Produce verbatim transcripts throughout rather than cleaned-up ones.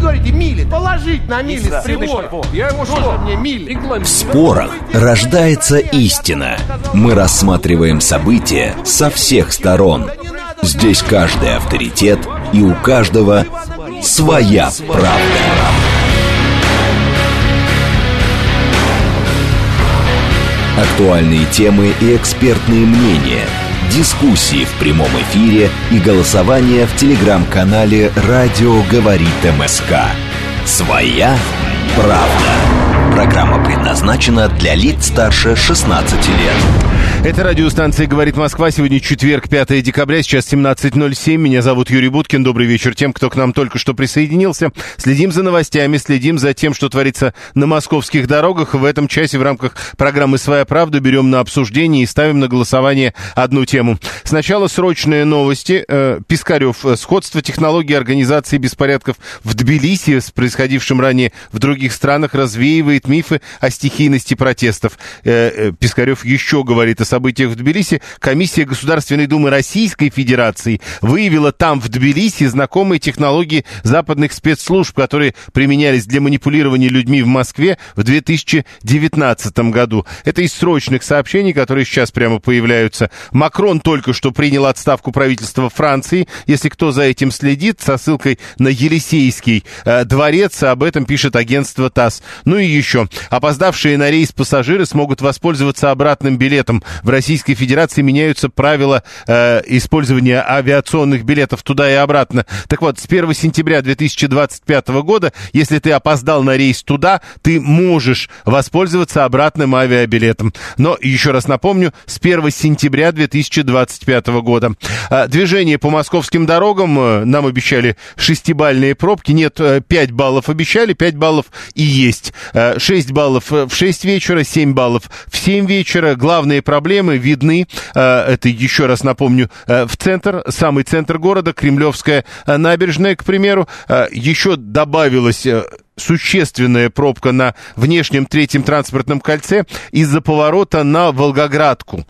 говорите мили, положить на мили с прибора. Я ему что? Мне мили. В спорах рождается истина. Мы рассматриваем события со всех сторон. Здесь каждый авторитет, и у каждого своя правда. Актуальные темы и экспертные мнения, дискуссии в прямом эфире и голосование в телеграм-канале «Радио говорит МСК». Своя правда. Программа предназначена для лиц старше шестнадцати лет. Это радиостанция «Говорит Москва». Сегодня четверг, пятое декабря, сейчас семнадцать ноль семь. Меня зовут Юрий Буткин. Добрый вечер тем, кто к нам только что присоединился. Следим за новостями, следим за тем, что творится на московских дорогах. В этом часе в рамках программы «Своя правда» берем на обсуждение и ставим на голосование одну тему. Сначала срочные новости. Пискарев. Сходство технологий организации беспорядков в Тбилиси с происходившим ранее в других странах развеивает мифы о стихийности протестов. Пискарев еще говорит о событиях в Тбилиси. Комиссия Государственной Думы Российской Федерации выявила там, в Тбилиси, знакомые технологии западных спецслужб, которые применялись для манипулирования людьми в Москве в две тысячи девятнадцатом году. Это из срочных сообщений, которые сейчас прямо появляются. Макрон только что принял отставку правительства Франции. Если кто за этим следит, со ссылкой на Елисейский э, дворец, об этом пишет агентство ТАСС. Ну и еще. Опоздавшие на рейс пассажиры смогут воспользоваться обратным билетом. В Российской Федерации меняются правила э, использования авиационных билетов туда и обратно. Так вот, с первого сентября две тысячи двадцать пятого года, если ты опоздал на рейс туда, ты можешь воспользоваться обратным авиабилетом. Но, еще раз напомню, с первого сентября две тысячи двадцать пятого года. Э, движение по московским дорогам, э, нам обещали шестибалльные пробки. Нет, э, пять баллов обещали, пять баллов и есть. Э, шесть баллов в шесть вечера, семь баллов в семь вечера. Главные проблемы видны, это еще раз напомню, в центр, самый центр города, Кремлевская набережная, к примеру, еще добавилась существенная пробка на внешнем третьем транспортном кольце из-за поворота на Волгоградку.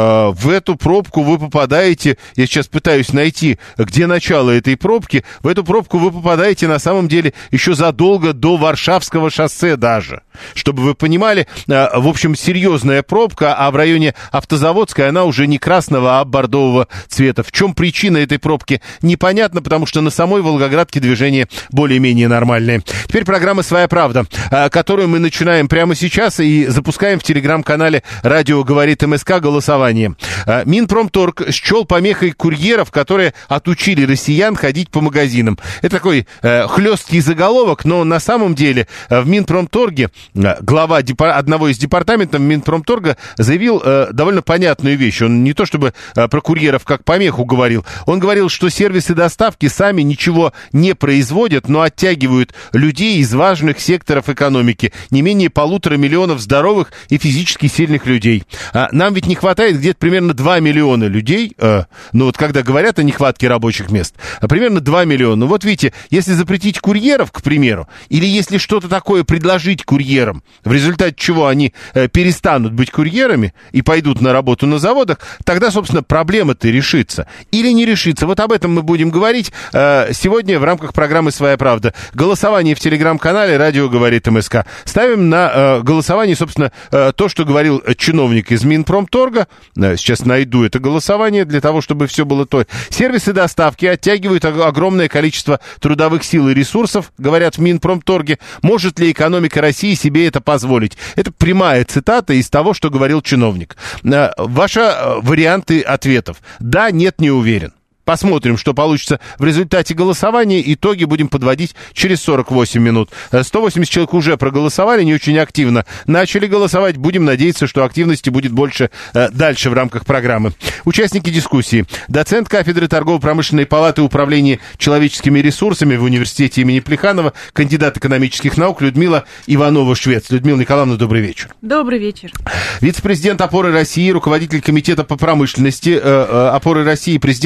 В эту пробку вы попадаете, я сейчас пытаюсь найти, где начало этой пробки, в эту пробку вы попадаете на самом деле еще задолго до Варшавского шоссе даже. Чтобы вы понимали, в общем, серьезная пробка, а в районе Автозаводской она уже не красного, а бордового цвета. В чем причина этой пробки, непонятно, потому что на самой Волгоградке движение более-менее нормальное. Теперь программа «Своя правда», которую мы начинаем прямо сейчас и запускаем в телеграм-канале «Радио говорит МСК» голосование. Минпромторг счел помехой курьеров, которые отучили россиян ходить по магазинам. Это такой э, хлесткий заголовок, но на самом деле в Минпромторге глава депа- одного из департаментов Минпромторга заявил э, довольно понятную вещь. Он не то чтобы э, про курьеров как помеху говорил, он говорил, что сервисы доставки сами ничего не производят, но оттягивают людей из важных секторов экономики, не менее полутора миллионов здоровых и физически сильных людей. А нам ведь не хватает где-то примерно два миллиона людей, э, ну вот когда говорят о нехватке рабочих мест, а примерно два миллиона. Вот видите, если запретить курьеров, к примеру, или если что-то такое предложить курьерам, в результате чего они э, перестанут быть курьерами и пойдут на работу на заводах, тогда, собственно, проблема-то решится. Или не решится. Вот об этом мы будем говорить э, сегодня в рамках программы «Своя правда». Голосование в телеграм-канале «Радио говорит МСК». Ставим на э, голосование, собственно, э, то, что говорил чиновник из Минпромторга. Э, сейчас найду это голосование для того, чтобы все было то. Сервисы доставки оттягивают огромное количество трудовых сил и ресурсов, говорят в Минпромторге. Может ли экономика России себе это позволить? Это прямая цитата из того, что говорил чиновник. Э, ваши э, варианты ответов. Да, нет, не уверен. Посмотрим, что получится в результате голосования. Итоги будем подводить через сорок восемь минут. сто восемьдесят человек уже проголосовали, не очень активно начали голосовать. Будем надеяться, что активности будет больше э, дальше в рамках программы. Участники дискуссии. Доцент кафедры торгово-промышленной палаты управления человеческими ресурсами в университете имени Плеханова, кандидат экономических наук Людмила Иванова-Швец. Людмила Николаевна, добрый вечер. Добрый вечер. Вице-президент «Опоры России», руководитель комитета по промышленности э, э, «Опоры России», президент Ассоциации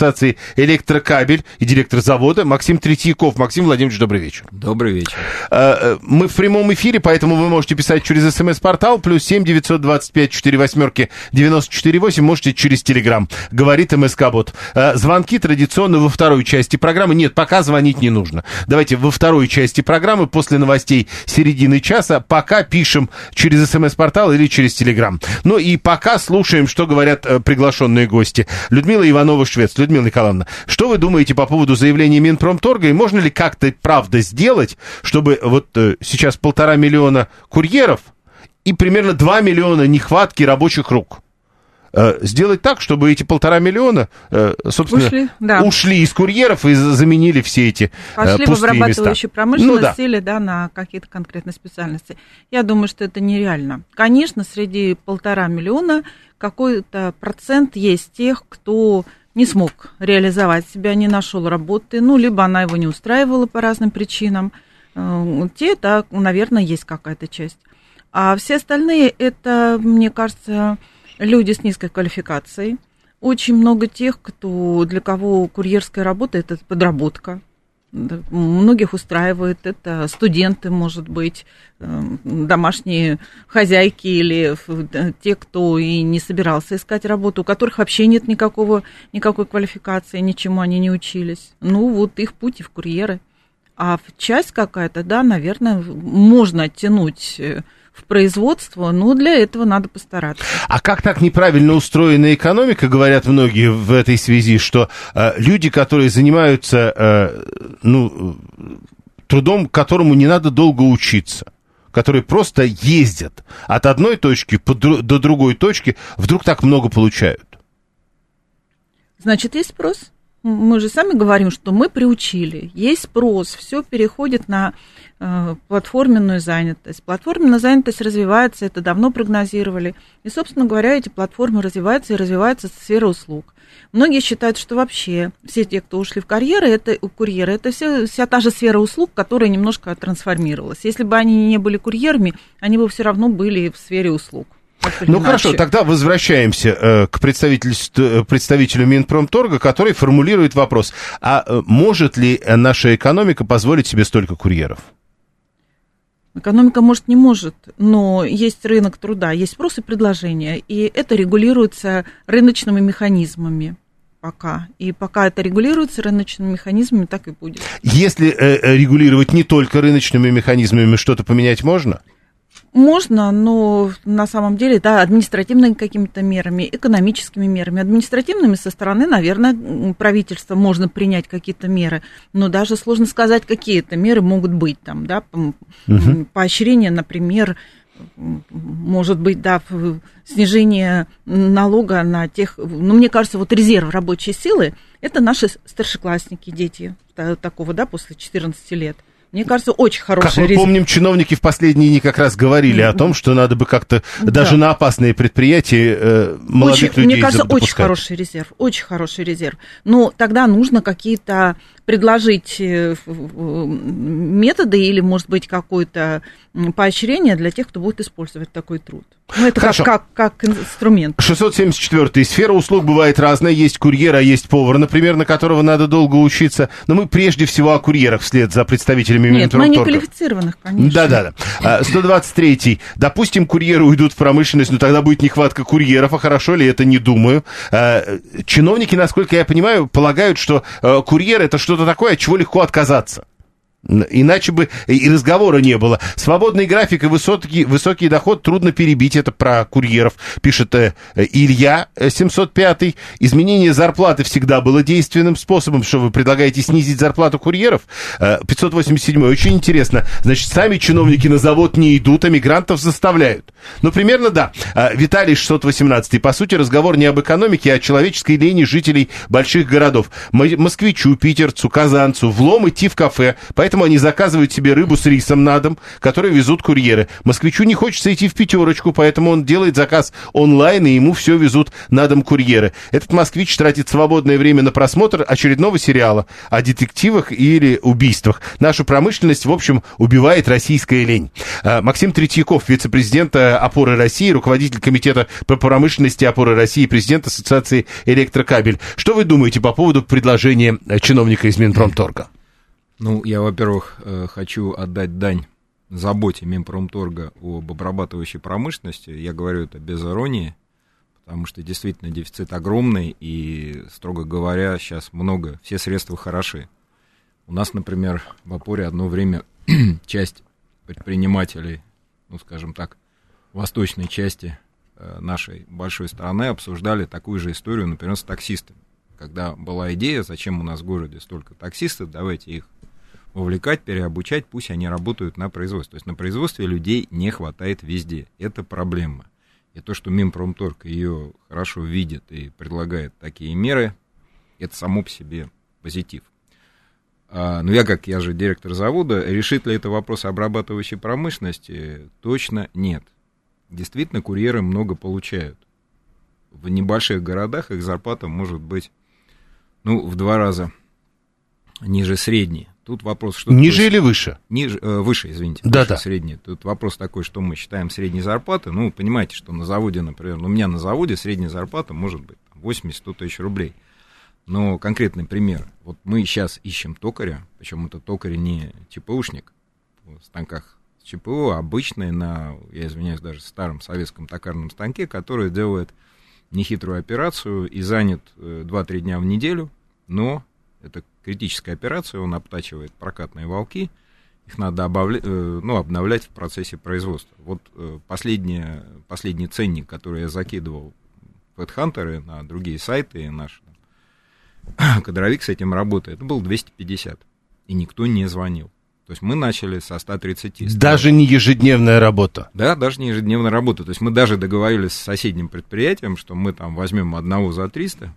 ассоциации «Электрокабель» и директор завода Максим Третьяков. Максим Владимирович, добрый вечер. Добрый вечер. Мы в прямом эфире, поэтому вы можете писать через смс-портал плюс семь девятьсот двадцать пять четыре восьмерки девяносто четыре восемь, можете через Телеграм. Говорит МСК-бот. Звонки традиционно во второй части программы. Нет, пока звонить не нужно. Давайте во второй части программы после новостей середины часа пока пишем через смс-портал или через Телеграм. Ну и пока слушаем, что говорят приглашенные гости. Людмила Иванова-Швец. Людмила Николаевна, что вы думаете по поводу заявления Минпромторга, и можно ли как-то правда сделать, чтобы вот э, сейчас полтора миллиона курьеров и примерно два миллиона нехватки рабочих рук? Э, сделать так, чтобы эти полтора миллиона, э, собственно, ушли, да. ушли из курьеров и заменили все эти э, пошли пустые места. Пошли в обрабатывающую промышленность ну, да. или да, на какие-то конкретные специальности. Я думаю, что это нереально. Конечно, среди полтора миллиона какой-то процент есть тех, кто не смог реализовать себя, не нашел работы, ну, либо она его не устраивала по разным причинам. Те, да, наверное, есть какая-то часть. А все остальные, это, мне кажется, люди с низкой квалификацией. Очень много тех, кто, для кого курьерская работа – это подработка. Многих устраивает это студенты, может быть, домашние хозяйки или те, кто и не собирался искать работу, у которых вообще нет никакого, никакой квалификации, ничему они не учились. Ну, вот их путь в курьеры. А часть какая-то, да, наверное, можно оттянуть в производство, но для этого надо постараться. А как так неправильно устроена экономика, говорят многие в этой связи, что э, люди, которые занимаются э, ну, трудом, которому не надо долго учиться, которые просто ездят от одной точки до другой точки, вдруг так много получают? Значит, есть спрос. Мы же сами говорим, что мы приучили. Есть спрос, все переходит на э, платформенную занятость. Платформенная занятость развивается, это давно прогнозировали. И, собственно говоря, эти платформы развиваются и развивается сфера услуг. Многие считают, что вообще все те, кто ушли в карьеры, это курьеры, это все, вся та же сфера услуг, которая немножко трансформировалась. Если бы они не были курьерами, они бы все равно были в сфере услуг. Ну хорошо, тогда возвращаемся э, к представителю Минпромторга, который формулирует вопрос, а э, может ли наша экономика позволить себе столько курьеров? Экономика, может, не может, но есть рынок труда, есть спрос и предложение, и это регулируется рыночными механизмами пока. И пока это регулируется рыночными механизмами, так и будет. Если э, регулировать не только рыночными механизмами, что-то поменять можно? Можно, но на самом деле, да, административными какими-то мерами, экономическими мерами. Административными со стороны, наверное, правительства можно принять какие-то меры, но даже сложно сказать, какие это меры могут быть там, да, угу. Поощрение, например, может быть, да, снижение налога на тех, ну, мне кажется, вот резерв рабочей силы, это наши старшеклассники, дети такого, да, после четырнадцати лет. Мне кажется, очень хороший резерв. Как мы помним, чиновники в последние дни как раз говорили mm-hmm. о том, что надо бы как-то да. даже на опасные предприятия э, молодых очень, людей мне кажется, допускать. Очень хороший резерв, очень хороший резерв. Но тогда нужно какие-то предложить методы или, может быть, какое-то поощрение для тех, кто будет использовать такой труд. Ну, это как, как, как инструмент. шестьсот семьдесят четвёртый. Сфера услуг бывает разная. Есть курьер, а есть повар, например, на которого надо долго учиться. Но мы прежде всего о курьерах вслед за представителями Минпромторга. Нет, мы не квалифицированных, конечно. Да-да-да. сто двадцать третий. Допустим, курьеры уйдут в промышленность, но тогда будет нехватка курьеров. А хорошо ли это, не думаю. Чиновники, насколько я понимаю, полагают, что курьер — это что-то такое, от чего легко отказаться. Иначе бы и разговора не было. Свободный график и высокий, высокий доход трудно перебить. Это про курьеров, пишет э, Илья семьсот пятый. Изменение зарплаты всегда было действенным способом. Что вы предлагаете, снизить зарплату курьеров? Э, пятьсот восемьдесят седьмой. Очень интересно. Значит, сами чиновники на завод не идут, а мигрантов заставляют. Ну, примерно да. Э, Виталий шестьсот восемнадцатый. По сути, разговор не об экономике, а о человеческой лени жителей больших городов. Москвичу, питерцу, казанцу влом идти в кафе. Поэтому Поэтому они заказывают себе рыбу с рисом на дом, которую везут курьеры. Москвичу не хочется идти в пятерочку, поэтому он делает заказ онлайн, и ему все везут на дом курьеры. Этот москвич тратит свободное время на просмотр очередного сериала о детективах или убийствах. Нашу промышленность, в общем, убивает российская лень. Максим Третьяков, вице-президент «Опоры России», руководитель комитета по промышленности «Опоры России», президент Ассоциации «Электрокабель». Что вы думаете по поводу предложения чиновника из Минпромторга? Ну, я, во-первых, хочу отдать дань заботе Минпромторга об обрабатывающей промышленности. Я говорю это без иронии, потому что действительно дефицит огромный, и, строго говоря, сейчас много, все средства хороши. У нас, например, в Опоре одно время часть предпринимателей, ну, скажем так, восточной части нашей большой страны обсуждали такую же историю, например, с таксистами. Когда была идея, зачем у нас в городе столько таксистов, давайте их вовлекать, переобучать, пусть они работают на производстве. То есть на производстве людей не хватает везде. Это проблема. И то, что Минпромторг ее хорошо видит и предлагает такие меры, это само по себе позитив. А, но я, как я же директор завода, решит ли это вопрос обрабатывающей промышленности? Точно нет. Действительно, курьеры много получают. В небольших городах их зарплата может быть, ну, в два раза ниже средней. Тут вопрос, что... Ниже такое... или выше? Ниже, э, выше, извините. Да, выше да. Средней. Тут вопрос такой, что мы считаем средней зарплатой. Ну, понимаете, что на заводе, например, у меня на заводе средняя зарплата может быть восемьдесят-сто тысяч рублей. Но конкретный пример. Вот мы сейчас ищем токаря, причем это токарь не ЧПУшник в станках с ЧПУ, а обычный на, я извиняюсь, даже старом советском токарном станке, который делает нехитрую операцию и занят два-три дня в неделю, но это критическая операция, он обтачивает прокатные валки, их надо обавля... ну, обновлять в процессе производства. Вот последний, последний ценник, который я закидывал в HeadHunter на другие сайты, наш кадровик с этим работает, это был двести пятьдесят, и никто не звонил. То есть мы начали со ста тридцати. Даже не ежедневная работа? Да, даже не ежедневная работа. То есть мы даже договорились с соседним предприятием, что мы там возьмем одного за триста.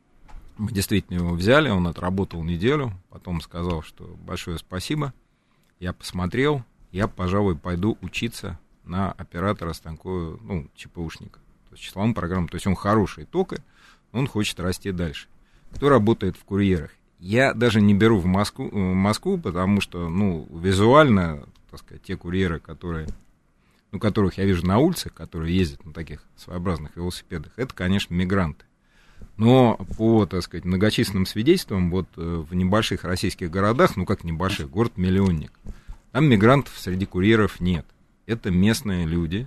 Мы действительно его взяли, он отработал неделю, потом сказал, что большое спасибо. Я посмотрел, я, пожалуй, пойду учиться на оператора станкового, ну, ЧПУшника. То есть числовым программам. То есть он хороший токарь, он хочет расти дальше. Кто работает в курьерах? Я даже не беру в Москву, в Москву, потому что, ну, визуально, так сказать, те курьеры, которые, ну, которых я вижу на улицах, которые ездят на таких своеобразных велосипедах, это, конечно, мигранты. Но по, так сказать, многочисленным свидетельствам, вот в небольших российских городах, ну, как небольших, город-миллионник, там мигрантов среди курьеров нет. Это местные люди,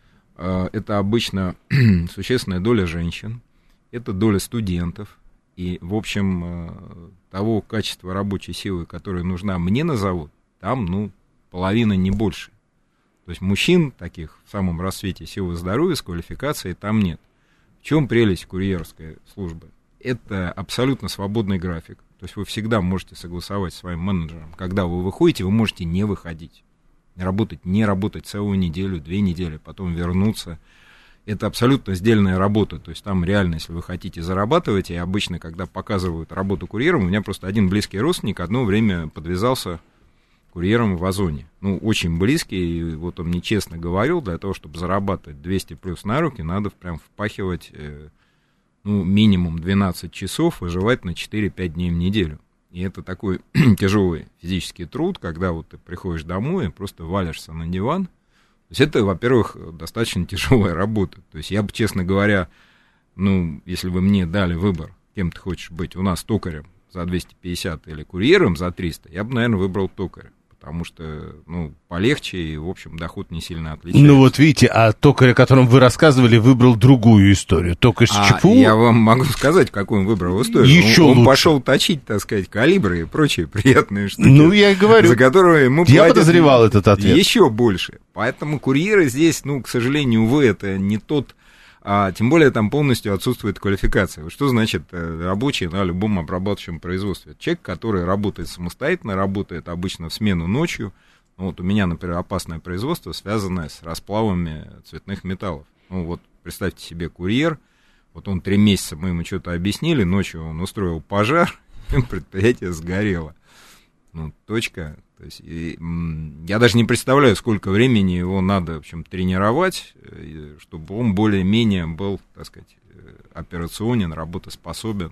это обычно существенная доля женщин, это доля студентов. И, в общем, того качества рабочей силы, которая нужна мне на завод, там, ну, половина, не больше. То есть мужчин таких в самом расцвете силы здоровья с квалификацией там нет. В чем прелесть курьерской службы? Это абсолютно свободный график. То есть вы всегда можете согласовать с своим менеджером. Когда вы выходите, вы можете не выходить. Работать, не работать целую неделю, две недели, потом вернуться. Это абсолютно сдельная работа, то есть там реально, если вы хотите зарабатывать, и обычно, когда показывают работу курьером, у меня просто один близкий родственник одно время подвязался курьером в Озоне. Ну, очень близкий, и вот он мне честно говорил, для того, чтобы зарабатывать двести плюс на руки, надо прям впахивать, ну, минимум двенадцать часов, и желательно четыре-пять дней в неделю. И это такой тяжелый физический труд, когда вот ты приходишь домой и просто валишься на диван. То есть это, во-первых, достаточно тяжелая работа. То есть я бы, честно говоря, ну, если бы мне дали выбор, кем ты хочешь быть, у нас токарем за двести пятьдесят или курьером за триста, я бы, наверное, выбрал токаря. Потому что, ну, полегче и, в общем, доход не сильно отличается. Ну, вот видите, а токарь, о котором вы рассказывали, выбрал другую историю. Токарь с ЧПУ... А я вам могу сказать, какую он выбрал историю. Еще он, лучше. Он пошел точить, так сказать, калибры и прочие приятные штуки. Ну, я и говорю. За которые ему я подозревал этот ответ. Еще больше. Поэтому курьеры здесь, ну, к сожалению, увы, это не тот... А тем более там полностью отсутствует квалификация. Что значит рабочий на любом обрабатывающем производстве? Человек, который работает самостоятельно, работает обычно в смену ночью. Ну, вот у меня, например, опасное производство, связанное с расплавами цветных металлов. Ну, вот представьте себе курьер, вот он три месяца, мы ему что-то объяснили, ночью он устроил пожар, предприятие сгорело. Ну, точка. То есть, и, я даже не представляю, сколько времени его надо, в общем, тренировать, чтобы он более-менее был, так сказать, операционен, работоспособен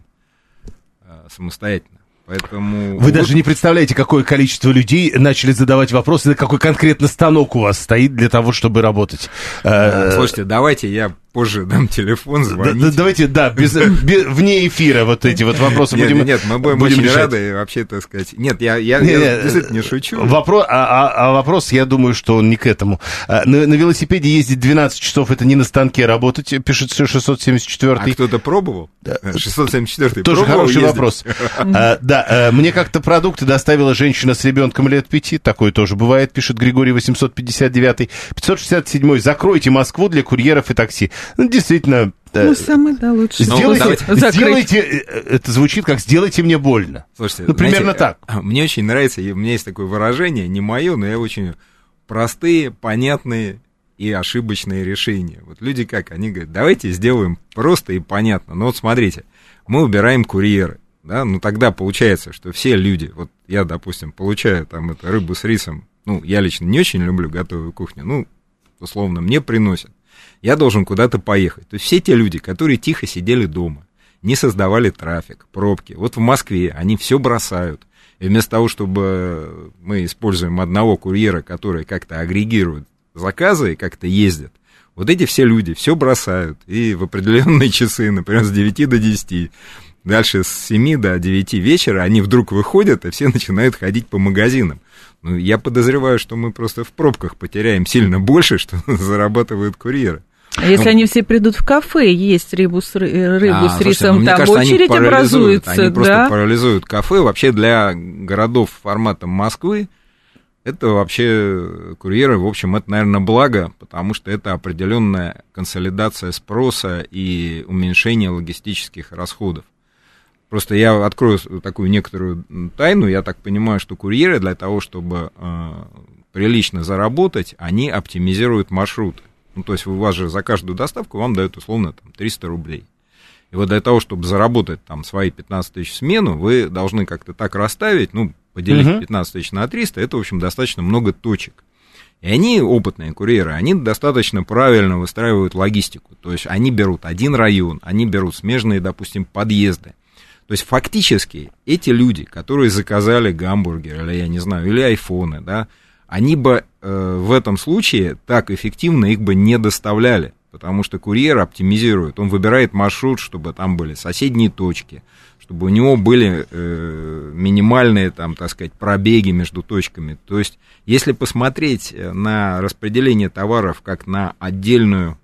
самостоятельно. Поэтому... Вы вот... даже не представляете, какое количество людей начали задавать вопросы, какой конкретно станок у вас стоит для того, чтобы работать. Слушайте, давайте я позже дам телефон, звоните. Да, давайте, да, без, без, вне эфира вот эти вот вопросы нет, будем Нет, мы будем, будем очень решать. Рады, вообще, так сказать. Нет, я, я, нет, я действительно не шучу. Вопрос, а, а, а вопрос, я думаю, что он не к этому. На, на велосипеде ездить двенадцать часов, это не на станке работать, пишет шестьсот семьдесят четвёртый. А кто-то пробовал? шестьсот семьдесят четвёртый тоже пробовал хороший ездить? Вопрос. а, да, мне как-то продукты доставила женщина с ребенком лет пяти, такое тоже бывает, пишет Григорий восемьсот пятьдесят девятый. пятьсот шестьдесят седьмой. Закройте Москву для курьеров и такси. Ну, действительно, ну, самый, да, лучший. Сделайте, ну, сделайте, это звучит как «сделайте мне больно». Слушайте, ну, примерно знаете, так. Мне очень нравится, у меня есть такое выражение, не мое, но я очень простые, понятные и ошибочные решения. Вот люди как, они говорят, давайте сделаем просто и понятно. Ну вот смотрите, мы убираем курьеры, да, ну тогда получается, что все люди, вот я, допустим, получаю там это рыбу с рисом, ну, я лично не очень люблю готовую кухню, ну, условно, мне приносят. Я должен куда-то поехать. То есть все те люди, которые тихо сидели дома, не создавали трафик, пробки. Вот в Москве они все бросают. И вместо того, чтобы мы используем одного курьера, который как-то агрегирует заказы и как-то ездит, вот эти все люди все бросают. И в определенные часы, например, с девяти до десяти, дальше с семи до девяти вечера они вдруг выходят, и все начинают ходить по магазинам. Ну, я подозреваю, что мы просто в пробках потеряем сильно больше, что зарабатывают курьеры. А если ну, они все придут в кафе, есть рыбу с, рыбу а, с рисом, ну, там кажется, очередь они образуется. Они да? просто парализуют кафе. Вообще для городов формата Москвы это вообще курьеры, в общем, это, наверное, благо, потому что это определенная консолидация спроса и уменьшение логистических расходов. Просто я открою такую некоторую тайну, я так понимаю, что курьеры для того, чтобы э, прилично заработать, они оптимизируют маршруты. Ну, то есть у вас же за каждую доставку вам дают условно там, триста рублей. И вот для того, чтобы заработать там свои пятнадцать тысяч в смену, вы должны как-то так расставить, ну, поделить uh-huh. пятнадцать тысяч на триста, это, в общем, достаточно много точек. И они, опытные курьеры, они достаточно правильно выстраивают логистику. То есть они берут один район, они берут смежные, допустим, подъезды. То есть фактически эти люди, которые заказали гамбургер, или, я не знаю, или айфоны, да, они бы э, в этом случае так эффективно их бы не доставляли, потому что курьер оптимизирует, он выбирает маршрут, чтобы там были соседние точки, чтобы у него были э, минимальные, там, так сказать, пробеги между точками. То есть, если посмотреть на распределение товаров как на отдельную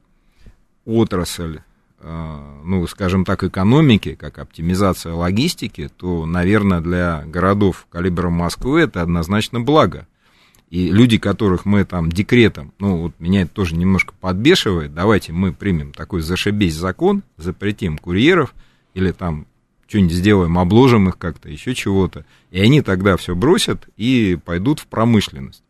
отрасль, э, ну, скажем так, экономики, как оптимизация логистики, то, наверное, для городов калибра Москвы это однозначно благо. И люди, которых мы там декретом, ну, вот меня это тоже немножко подбешивает, давайте мы примем такой зашибись закон, запретим курьеров, или там что-нибудь сделаем, обложим их как-то, еще чего-то, и они тогда все бросят и пойдут в промышленность.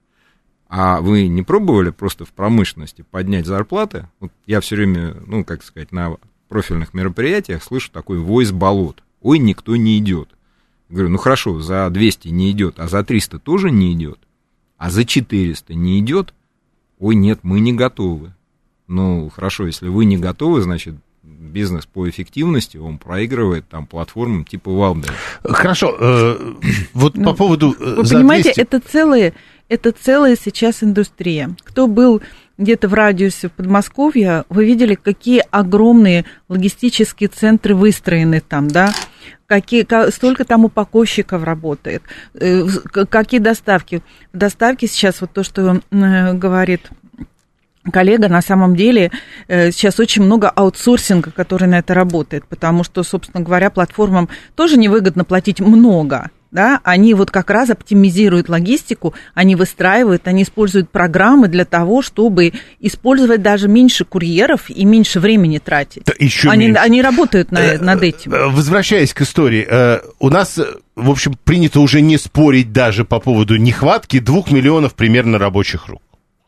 А вы не пробовали просто в промышленности поднять зарплаты? Вот я все время, ну, как сказать, на профильных мероприятиях слышу такой вой с болот. Ой, никто не идет. Говорю, ну хорошо, за двести не идет, а за триста тоже не идет. А за четыреста не идет? Ой, нет, мы не готовы. Ну, хорошо, если вы не готовы, значит, бизнес по эффективности, он проигрывает там платформам типа Валберг. Хорошо, э, вот ну, по поводу... Вы понимаете, это целая, это целая сейчас индустрия. Кто был где-то в радиусе Подмосковья, вы видели, какие огромные логистические центры выстроены там, да? Какие, столько там упаковщиков работает, какие доставки. Доставки сейчас, вот то, что говорит коллега, на самом деле сейчас очень много аутсорсинга, который на это работает, потому что, собственно говоря, платформам тоже невыгодно платить много. Да, они вот как раз оптимизируют логистику, они выстраивают, они используют программы для того, чтобы использовать даже меньше курьеров и меньше времени тратить. Да, еще они, они работают на, над этим. Возвращаясь к истории, у нас, в общем, принято уже не спорить даже по поводу нехватки двух миллионов примерно рабочих рук.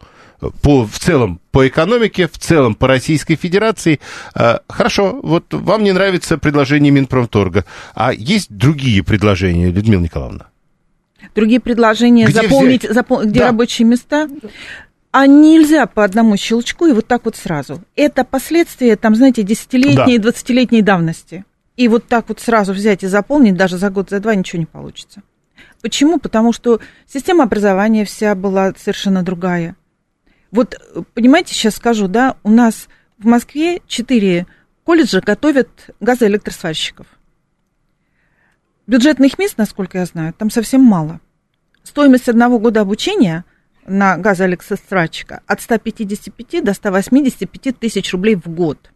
По, в целом по экономике, в целом по Российской Федерации. Хорошо, вот вам не нравится предложение Минпромторга, а есть другие предложения, Людмила Николаевна? Другие предложения Где заполнить, запол... где да. рабочие места. А нельзя по одному щелчку и вот так вот сразу. Это последствия, там, знаете, десятилетней, да. двадцатилетней давности. И вот так вот сразу взять и заполнить даже за год, за два ничего не получится. Почему? Потому что система образования вся была совершенно другая. Вот, понимаете, сейчас скажу, да, у нас в Москве четыре колледжа готовят газоэлектросварщиков. Бюджетных мест, насколько я знаю, там совсем мало. Стоимость одного года обучения на газоэлектросварщика от ста пятидесяти пяти до ста восьмидесяти пяти тысяч рублей в год.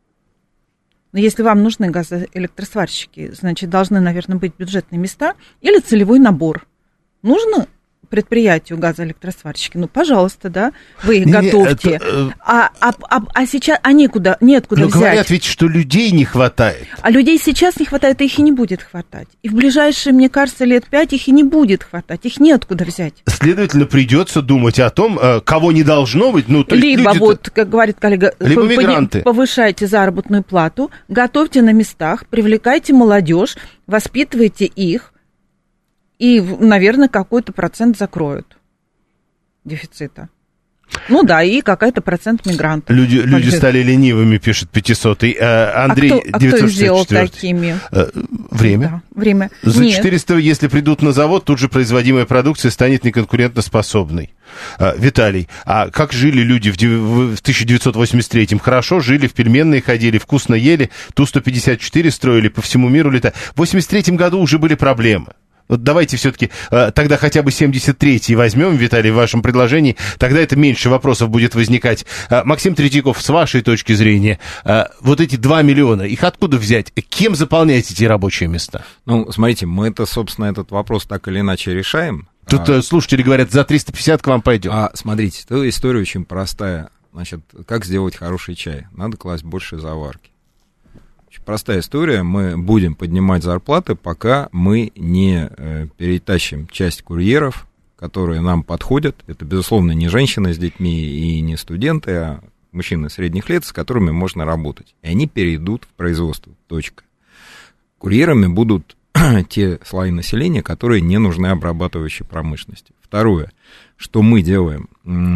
Но если вам нужны газоэлектросварщики, значит, должны, наверное, быть бюджетные места или целевой набор. Нужно предприятию газоэлектросварщики? Ну, пожалуйста, да, вы их не, готовьте. Это... А, а, а, а сейчас а некуда, неоткуда Но взять. Но говорят ведь, что людей не хватает. А людей сейчас не хватает, и их и не будет хватать. И в ближайшие, мне кажется, лет пять их и не будет хватать, их неоткуда взять. Следовательно, придется думать о том, кого не должно быть. Ну, то либо есть вот, как говорит коллега, либо мигранты. Повышайте заработную плату, готовьте на местах, привлекайте молодежь, воспитывайте их. И, наверное, какой-то процент закроют дефицита. Ну да, и какой-то процент мигрантов. Люди, люди стали ленивыми, пишет пятисотый. Андрей, а кто, а кто их сделал такими? Время. Да, время. За Нет. четыреста, если придут на завод, тут же производимая продукция станет неконкурентоспособной. Виталий, а как жили люди в тысяча девятьсот восемьдесят третьем? Хорошо жили, в пельменные ходили, вкусно ели, Ту сто пятьдесят четыре строили, по всему миру летали. В восемьдесят третьем году уже были проблемы. Вот давайте все-таки э, тогда хотя бы семьдесят третий возьмем, Виталий, в вашем предложении, тогда это меньше вопросов будет возникать. Э, Максим Третьяков, с вашей точки зрения, э, вот эти два миллиона, их откуда взять? Кем заполнять эти рабочие места? Ну, смотрите, мы это, собственно, этот вопрос так или иначе решаем. Тут а, слушатели говорят, за триста пятьдесят к вам пойдем. А, смотрите, эта история очень простая. Значит, как сделать хороший чай? Надо класть больше заварки. Простая история, мы будем поднимать зарплаты, пока мы не э, перетащим часть курьеров, которые нам подходят. Это, безусловно, не женщины с детьми и не студенты, а мужчины средних лет, с которыми можно работать. И они перейдут в производство. Точка. Курьерами будут те слои населения, которые не нужны обрабатывающей промышленности. Второе, что мы делаем?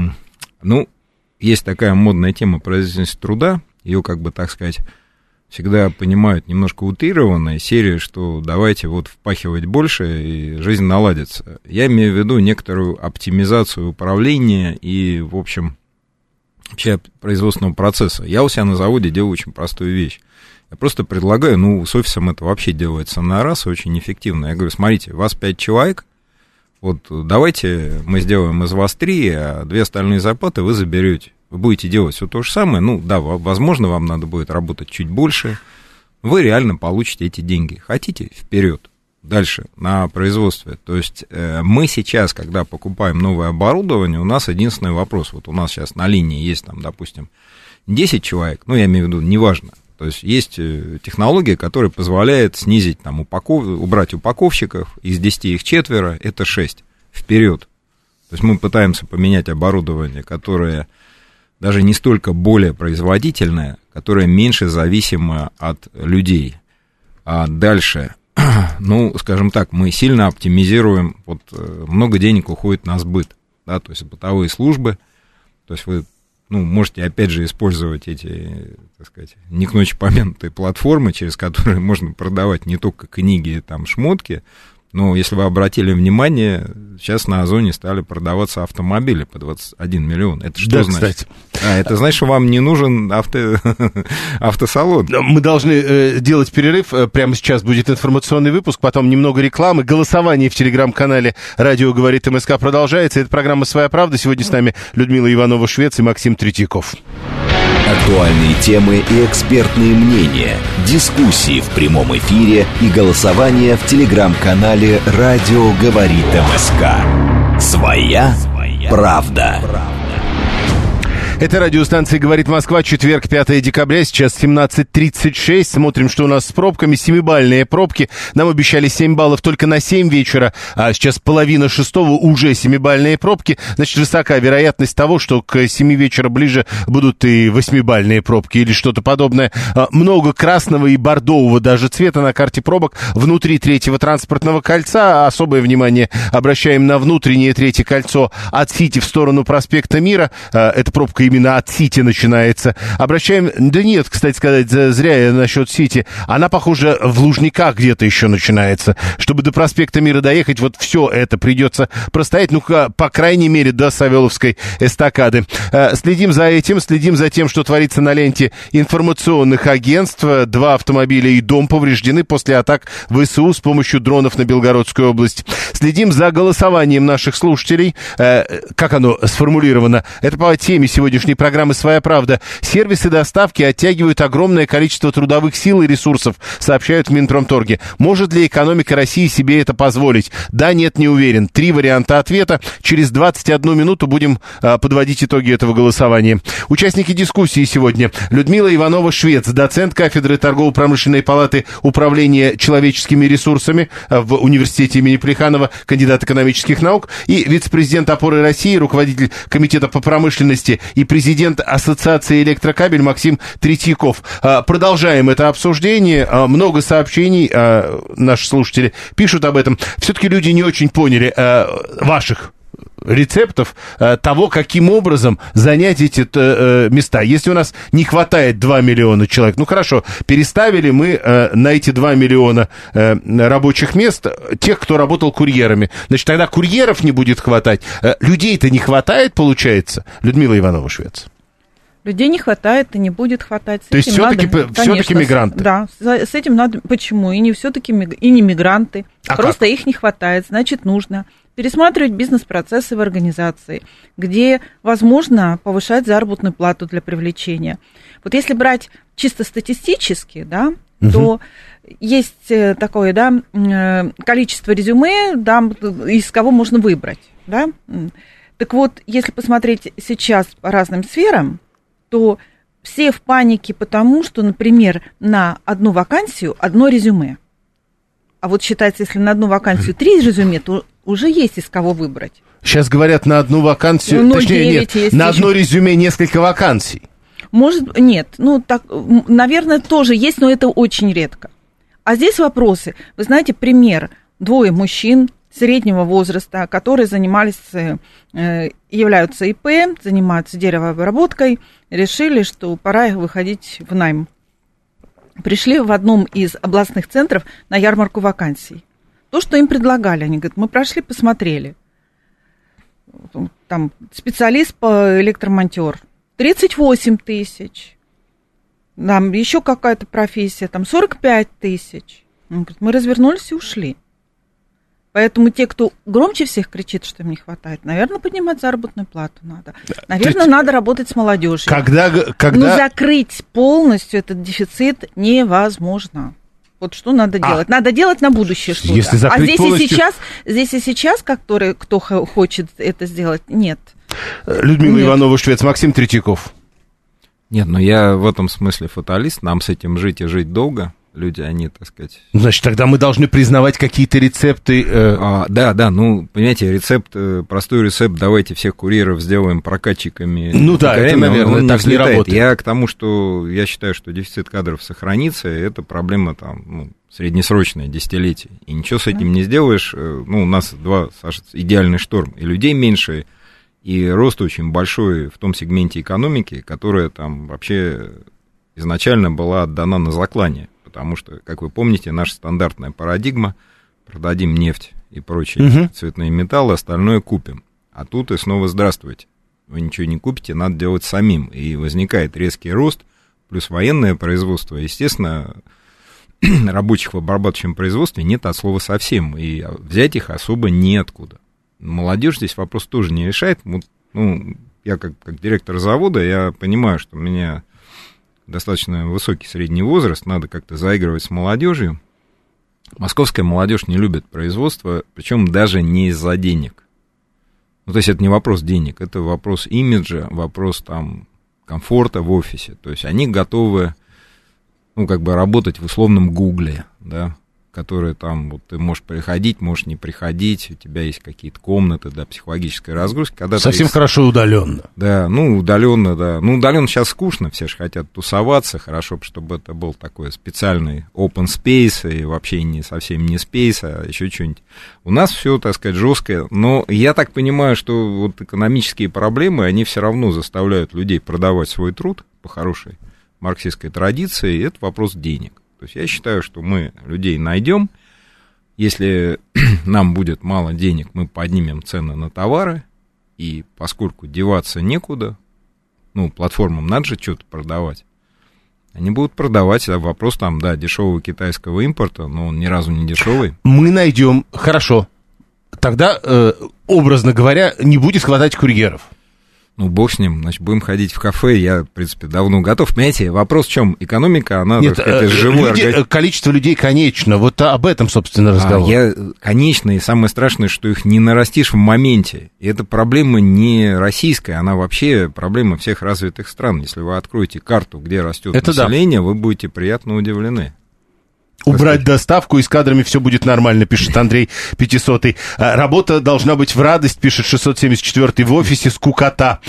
Ну, есть такая модная тема производительности труда, ее, как бы, так сказать, всегда понимают немножко утрированная серия, что давайте вот впахивать больше, и жизнь наладится. Я имею в виду некоторую оптимизацию управления и, в общем, вообще производственного процесса. Я у себя на заводе делаю очень простую вещь. Я просто предлагаю, ну, с офисом это вообще делается на раз, очень эффективно. Я говорю, смотрите, вас пять человек, вот давайте мы сделаем из вас три, а две остальные зарплаты вы заберете. Вы будете делать все то же самое, ну, да, возможно, вам надо будет работать чуть больше, вы реально получите эти деньги. Хотите? Вперед. Дальше, на производстве. То есть э, мы сейчас, когда покупаем новое оборудование, у нас единственный вопрос, вот у нас сейчас на линии есть, там, допустим, десять человек, ну, я имею в виду, неважно, то есть есть технология, которая позволяет снизить, там, упаков... убрать упаковщиков, из десяти их четверо, это шесть. Вперед. То есть мы пытаемся поменять оборудование, которое даже не столько более производительное, которое меньше зависимо от людей. А дальше, ну, скажем так, мы сильно оптимизируем, вот много денег уходит на сбыт, да, то есть бытовые службы, то есть вы, ну, можете опять же использовать эти, так сказать, не к ночи помянутые платформы, через которые можно продавать не только книги, там, шмотки. Но если вы обратили внимание, сейчас на Озоне стали продаваться автомобили по двадцать один миллион. Это что да, значит? Кстати. А, это значит, что вам не нужен авто... автосалон. Мы должны э, делать перерыв. Прямо сейчас будет информационный выпуск, потом немного рекламы. Голосование в телеграм-канале «Радио говорит МСК» продолжается. Это программа «Своя правда». Сегодня с нами Людмила Иванова-Швец и Максим Третьяков. Актуальные темы и экспертные мнения, дискуссии в прямом эфире и голосование в телеграм-канале «Радио говорит МСК». Своя правда. Это радиостанция «Говорит Москва», четверг, пятое декабря, сейчас семнадцать тридцать шесть. Смотрим, что у нас с пробками. Семибальные пробки. Нам обещали семь баллов только на семь вечера, а сейчас половина шестого, уже семибальные пробки. Значит, высока вероятность того, что к семи вечера ближе будут и восьмибальные пробки или что-то подобное. Много красного и бордового даже цвета на карте пробок внутри третьего транспортного кольца. Особое внимание обращаем на внутреннее третье кольцо от Сити в сторону проспекта Мира. Эта пробка именно от Сити начинается. Обращаем... Да нет, кстати сказать, зря я насчет Сити. Она, похоже, в Лужниках где-то еще начинается. Чтобы до проспекта Мира доехать, вот все это придется простоять, ну, по крайней мере, до Савеловской эстакады. Следим за этим, следим за тем, что творится на ленте информационных агентств. Два автомобиля и дом повреждены после атак ВСУ с помощью дронов на Белгородскую область. Следим за голосованием наших слушателей. Как оно сформулировано? Это по теме сегодняшней программы «Своя правда». Сервисы доставки оттягивают огромное количество трудовых сил и ресурсов, сообщают в Минпромторге. Может ли экономика России себе это позволить? Да, нет, не уверен. Три варианта ответа. Через двадцать одну минуту будем а, подводить итоги этого голосования. Участники дискуссии сегодня. Людмила Иванова-Швец, доцент кафедры торгово-промышленной палаты управления человеческими ресурсами в университете имени Плеханова, кандидат экономических наук, и вице-президент «Опоры России», руководитель комитета по промышленности и президент Ассоциации «Электрокабель» Максим Третьяков. Продолжаем это обсуждение. Много сообщений, наши слушатели пишут об этом. Все-таки люди не очень поняли ваших рецептов того, каким образом занять эти места. Если у нас не хватает два миллиона человек, ну хорошо, переставили мы на эти два миллиона рабочих мест тех, кто работал курьерами. Значит, тогда курьеров не будет хватать. Людей-то не хватает, получается, Людмила Иванова-Швец? Людей не хватает и не будет хватать. С То есть все-таки, надо, все-таки мигранты? Да, с этим надо... Почему? И не все-таки и не мигранты. А просто как? Их не хватает, значит, нужно пересматривать бизнес-процессы в организации, где возможно повышать заработную плату для привлечения. Вот если брать чисто статистически, да, угу. то есть такое, да, количество резюме, да, из кого можно выбрать, да. Так вот, если посмотреть сейчас по разным сферам, то все в панике потому, что, например, на одну вакансию одно резюме. А вот считается, если на одну вакансию три резюме, то уже есть из кого выбрать. Сейчас говорят, на одну вакансию, ну, точнее, нет, на одно резюме несколько вакансий. Может, нет, ну, так, наверное, тоже есть, но это очень редко. А здесь вопросы. Вы знаете, пример. Двое мужчин среднего возраста, которые занимались, являются ИП, занимаются деревообработкой, решили, что пора выходить в найм. Пришли в одном из областных центров на ярмарку вакансий. То, что им предлагали, они говорят, мы прошли, посмотрели. Там специалист по электромонтер, тридцать восемь тысяч. Там еще какая-то профессия, там сорок пять тысяч. Он говорит, мы развернулись и ушли. Поэтому те, кто громче всех кричит, что им не хватает, наверное, поднимать заработную плату надо. Наверное, есть, надо работать с молодежью. Когда, когда... Но закрыть полностью этот дефицит невозможно. Вот что надо а, делать? Надо делать на будущее что-то. Если а здесь полностью... и сейчас, здесь и сейчас, который, кто хочет это сделать, нет. Людмила Иванова-Швец, Максим Третьяков. Нет, ну я в этом смысле фаталист. Нам с этим жить и жить долго. Люди, они, так сказать... Значит, тогда мы должны признавать какие-то рецепты... Э... А, да, да, ну, понимаете, рецепт, простой рецепт, давайте всех курьеров сделаем прокатчиками. Ну да, это, наверное, он, он так не, не работает. Я к тому, что я считаю, что дефицит кадров сохранится, и это проблема там, ну, среднесрочная, десятилетие. И ничего с этим не сделаешь. Ну, у нас два, Саша, идеальный шторм, и людей меньше, и рост очень большой в том сегменте экономики, которая там вообще изначально была отдана на заклание. Потому что, как вы помните, наша стандартная парадигма — продадим нефть и прочие угу. цветные металлы, остальное купим. А тут и снова здравствуйте. Вы ничего не купите, надо делать самим. И возникает резкий рост, плюс военное производство. Естественно, рабочих в обрабатывающем производстве нет от слова совсем. И взять их особо неоткуда. Молодежь здесь вопрос тоже не решает. Ну, я как, как директор завода, я понимаю, что у меня... достаточно высокий средний возраст, надо как-то заигрывать с молодежью. Московская молодежь не любит производство, причем даже не из-за денег. Ну, то есть это не вопрос денег, это вопрос имиджа, вопрос там комфорта в офисе. То есть они готовы, ну, как бы работать в условном Гугле, да, которые там, вот, ты можешь приходить, можешь не приходить, у тебя есть какие-то комнаты, да, психологической разгрузки. Когда Совсем ты... хорошо удаленно. Да, ну, удаленно, да. Ну, удаленно сейчас скучно, все же хотят тусоваться, хорошо, чтобы это был такой специальный open space, и вообще не совсем не space, а еще что-нибудь. У нас все, так сказать, жесткое, но я так понимаю, что вот экономические проблемы, они все равно заставляют людей продавать свой труд по хорошей марксистской традиции, и это вопрос денег. То есть я считаю, что мы людей найдем. Если нам будет мало денег, мы поднимем цены на товары. И поскольку деваться некуда, ну, платформам надо же что-то продавать, они будут продавать. А вопрос там, да, дешевого китайского импорта, но он ни разу не дешевый. Мы найдем. Хорошо. Тогда, э, образно говоря, не будет хватать курьеров. Ну, бог с ним, значит, будем ходить в кафе, я, в принципе, давно готов. Понимаете, вопрос в чем? Экономика, она, Нет, так сказать, это живой люди, организм. количество людей конечно, вот об этом, собственно, разговор. А, я, конечно, и самое страшное, что их не нарастишь в моменте. И эта проблема не российская, она вообще проблема всех развитых стран. Если вы откроете карту, где растет это население, да. Вы будете приятно удивлены. Убрать доставку, и с кадрами все будет нормально, пишет Андрей пятисотый. Работа должна быть в радость, пишет шестьсот семьдесят четвёртый, в офисе скукота.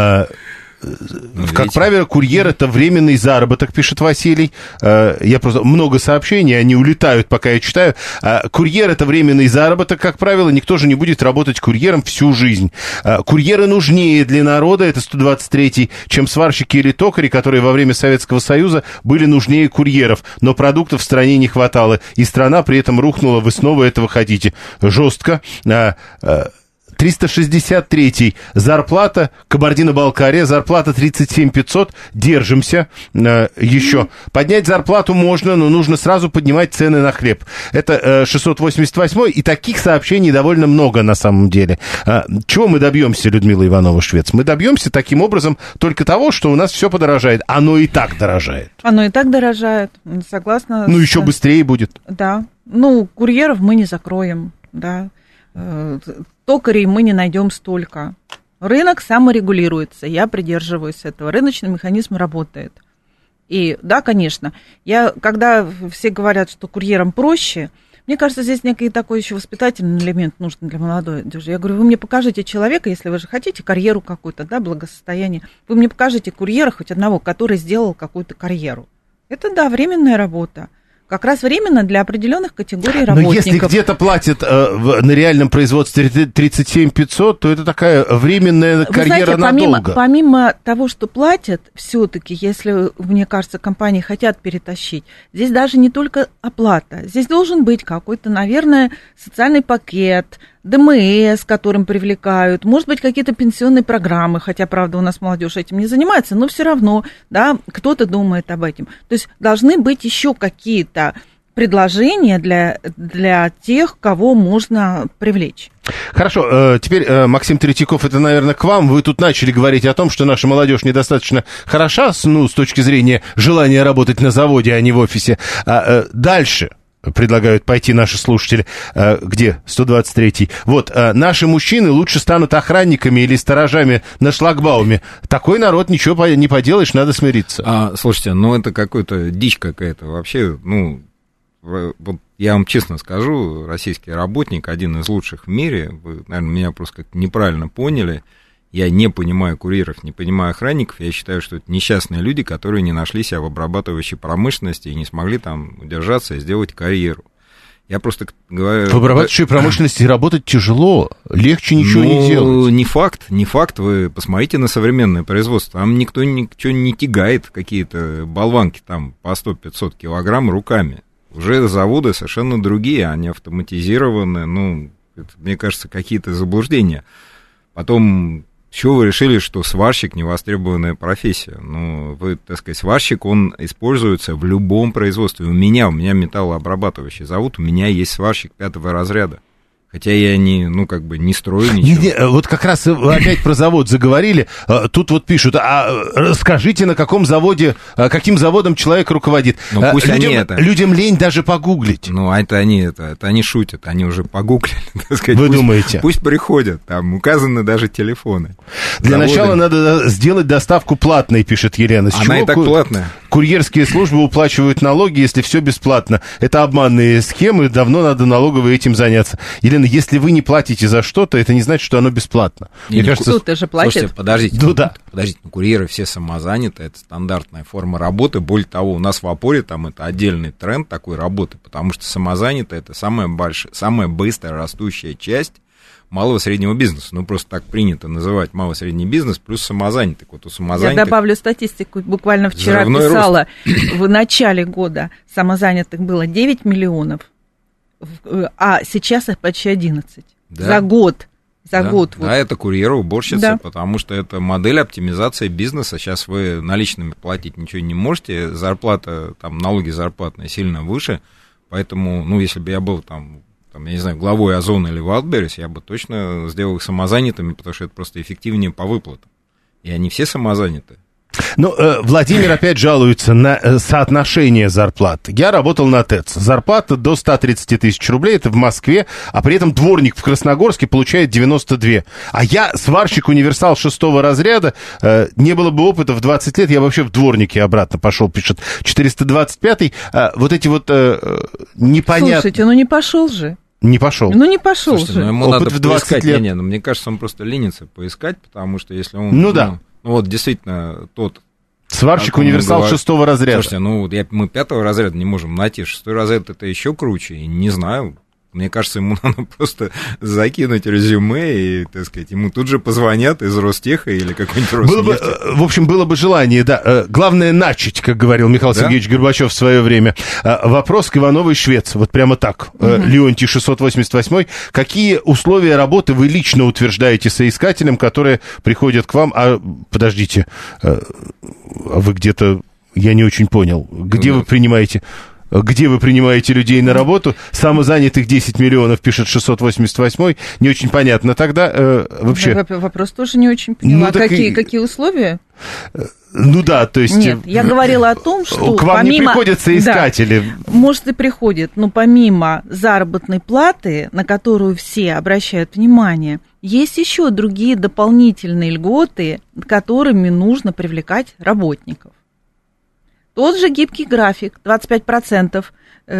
Ну, как видите? Правило, курьер — это временный заработок, пишет Василий. Я просто... Много сообщений, они улетают, пока я читаю. Курьер — это временный заработок, как правило. Никто же не будет работать курьером всю жизнь. Курьеры нужнее для народа, это сто двадцать третий, чем сварщики или токари, которые во время Советского Союза были нужнее курьеров. Но продуктов в стране не хватало, и страна при этом рухнула. Вы снова этого хотите. Жестко. триста шестьдесят третий. Зарплата, Кабардино-Балкария, зарплата тридцать семь пятьсот. Держимся. Э, еще. Поднять зарплату можно, но нужно сразу поднимать цены на хлеб. Это э, шестьсот восемьдесят восьмой. И таких сообщений довольно много на самом деле. Э, чего мы добьемся, Людмила Иванова-Швец? Мы добьемся таким образом только того, что у нас все подорожает. Оно и так дорожает. Оно и так дорожает. Согласна. Ну, с... еще быстрее будет. Да. Ну, курьеров мы не закроем. Да. Токарей мы не найдем столько. Рынок саморегулируется, я придерживаюсь этого. Рыночный механизм работает. И да, конечно, я, когда все говорят, что курьерам проще, мне кажется, здесь некий такой еще воспитательный элемент нужен для молодежи. Я говорю, вы мне покажите человека, если вы же хотите карьеру какую-то, да, благосостояние, вы мне покажите курьера хоть одного, который сделал какую-то карьеру. Это, да, временная работа. Как раз временно для определенных категорий работников. Но если где-то платят э, в, на реальном производстве тридцать семь пятьсот, то это такая временная карьера. Вы знаете, надолго. Помимо, помимо того, что платят, все-таки, если, мне кажется, компании хотят перетащить, здесь даже не только оплата. Здесь должен быть какой-то, наверное, социальный пакет, ДМС, которым привлекают, может быть, какие-то пенсионные программы, хотя, правда, у нас молодежь этим не занимается, но все равно, да, кто-то думает об этом. То есть должны быть еще какие-то предложения для, для тех, кого можно привлечь. Хорошо, теперь, Максим Третьяков, это, наверное, к вам. Вы тут начали говорить о том, что наша молодежь недостаточно хороша, ну, с точки зрения желания работать на заводе, а не в офисе. А дальше... Предлагают пойти наши слушатели. Где? сто двадцать третий. Вот, наши мужчины лучше станут охранниками или сторожами на шлагбауме. Такой народ, ничего не поделаешь, надо смириться. А, слушайте, ну это какой-то дичь какая-то. Вообще, ну, вот я вам честно скажу, российский работник, один из лучших в мире, вы, наверное, меня просто как-то неправильно поняли. Я не понимаю курьеров, не понимаю охранников. Я считаю, что это несчастные люди, которые не нашли себя в обрабатывающей промышленности и не смогли там удержаться и сделать карьеру. Я просто говорю... В обрабатывающей промышленности работать тяжело, легче ничего ну, не делать. Не факт, не факт. Вы посмотрите на современное производство. Там никто ничего не тягает, какие-то болванки там по сто-пятьсот килограмм руками. Уже заводы совершенно другие, они автоматизированы. Ну, это, мне кажется, какие-то заблуждения. Потом... С чего вы решили, что сварщик — невостребованная профессия? Ну, вы, так сказать, сварщик, он используется в любом производстве. У меня, у меня металлообрабатывающий завод, у меня есть сварщик пятого разряда. Хотя я не, ну, как бы не строю ничего. Не, не, вот как раз вы опять про завод заговорили. Тут вот пишут, а расскажите, на каком заводе, каким заводом человек руководит. Ну, пусть людям, они это... людям лень даже погуглить. Ну, а это они, это, это они шутят, они уже погуглили, так сказать. Вы пусть, думаете? Пусть приходят, там указаны даже телефоны. Для заводы. начала надо сделать доставку платной, пишет Елена. С Она чего и так ку... платная. Курьерские службы уплачивают налоги, если все бесплатно. Это обманные схемы, давно надо налоговой этим заняться. Елена, если вы не платите за что-то, это не значит, что оно бесплатно. Не, Мне не, кажется... Кто-то же платит. Слушайте, подождите, Ну, да. подождите, ну, курьеры все самозаняты, это стандартная форма работы. Более того, у нас в опоре там это отдельный тренд такой работы, потому что самозанято это самая большая, самая быстро растущая часть малого и среднего бизнеса. Ну, просто так принято называть малый и средний бизнес плюс самозанятый. Вот у самозанятых... Я добавлю статистику. Буквально вчера Взрывной писала, в начале года самозанятых было девять миллионов, а сейчас их почти одиннадцать. Да. За год. За да, год. Да, вот. это курьеры-уборщицы, Да. потому что это модель оптимизации бизнеса. Сейчас вы наличными платить ничего не можете, зарплата, там, налоги зарплатные сильно выше, поэтому, ну, если бы я был там, там, я не знаю, главой Озона или Wildberries, я бы точно сделал их самозанятыми, потому что это просто эффективнее по выплатам. И они все самозаняты. Ну, э, Владимир опять жалуется на э, соотношение зарплат. Я работал на ТЭЦ. Зарплата до ста тридцати тысяч рублей, это в Москве, а при этом дворник в Красногорске получает девяносто два. А я сварщик-универсал шестого разряда, э, не было бы опыта в двадцать лет, я вообще в дворнике обратно пошел, пишет четыреста двадцать пятый. Э, вот эти вот э, непонятные... Слушайте, ну не пошел же. Не пошел. Ну не пошел Слушайте, же. ну, ему Опыт надо в двадцать поискать. лет. Не, не, ну, мне кажется, он просто ленится поискать, потому что если он... Ну, Ну, да. ну вот действительно тот... Сварщик-универсал шестого разряда. Слушайте, ну вот я, мы пятого разряда не можем найти, шестой разряд это еще круче, и не знаю, мне кажется, ему надо просто закинуть резюме, и, так сказать, ему тут же позвонят из Ростеха или какой-нибудь Было бы, Роснефти. в общем, было бы желание, да. Главное начать, как говорил Михаил Да? Сергеевич Горбачев в свое время. Вопрос к Ивановой Швец. Вот прямо так. Угу. Леонтий шестьсот восемьдесят восемь. Какие условия работы вы лично утверждаете соискателям, которые приходят к вам? А, подождите, а вы где-то, я не очень понял, где вы принимаете... Где вы принимаете людей на работу? Самозанятых десять миллионов, пишет шестьсот восемьдесят восемь. Не очень понятно. Тогда э, вообще... Вопрос тоже не очень поняла. Ну, какие, и... какие условия? Ну да, то есть... Нет, я говорила о том, что к вам помимо... не приходят соискатели. Да, может, и приходят, но помимо заработной платы, на которую все обращают внимание, есть еще другие дополнительные льготы, которыми нужно привлекать работников. Тот же гибкий график, двадцать пять процентов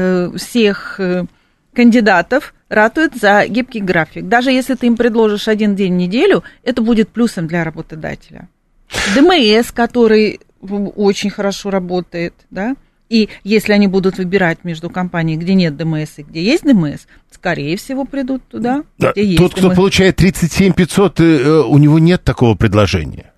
всех кандидатов ратуют за гибкий график. Даже если ты им предложишь один день в неделю, это будет плюсом для работодателя. ДМС, который очень хорошо работает, да, и если они будут выбирать между компанией, где нет ДМС и где есть ДМС, скорее всего, придут туда, да, где тот, есть кто ДМС. получает тридцать семь пятьсот, у него нет такого предложения.